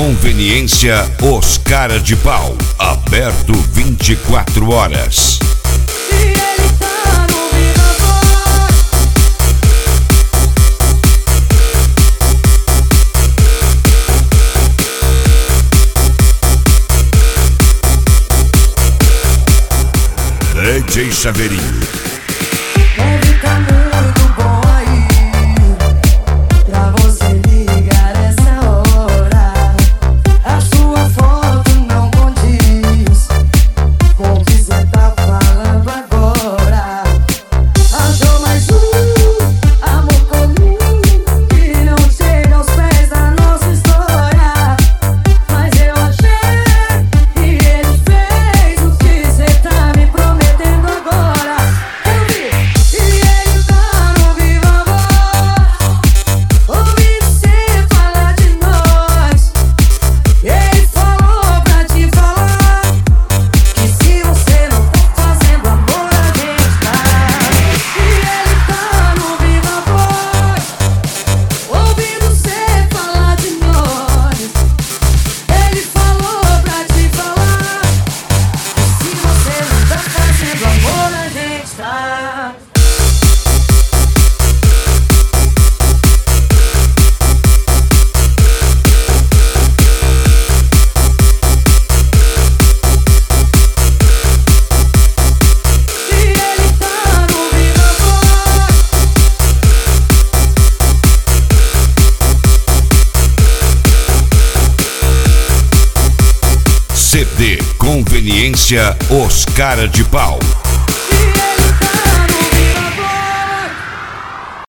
Conveniência Os Cara de Pau, aberto 24 horas. DJ Chaveirinho. Deve tá muito bom aí pra você ligar essa hora. A sua foto não condiz com o que cê tá falando agora. Achou mais amor comum que não chega aos pés da nossa história. Mas eu achei que ele fez o que cê tá me prometendo agora. Eu vi e ele tá no viva voz, ouvindo cê falar de nós. Ele falou pra te falar que se você não for fazendo amor a gente vai. E ele tá no viva voz, ouvindo cê falar de nós. Ele falou pra te falar que se você não tá fazendo amor a gente tá. E ele tá no viva voz. CD Conveniência Os Cara de Pau.